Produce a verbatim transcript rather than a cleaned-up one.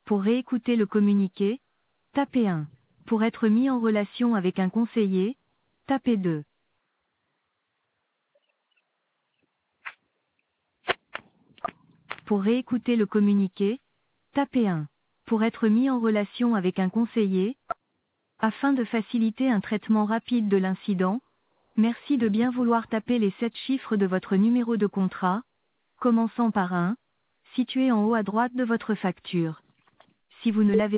Pour réécouter le communiqué, tapez un. Pour être mis en relation avec un conseiller, tapez deux. Pour réécouter le communiqué, tapez un. Pour être mis en relation avec un conseiller, afin de faciliter un traitement rapide de l'incident, merci de bien vouloir taper les sept chiffres de votre numéro de contrat, commençant par un, situé en haut à droite de votre facture. Si vous ne l'avez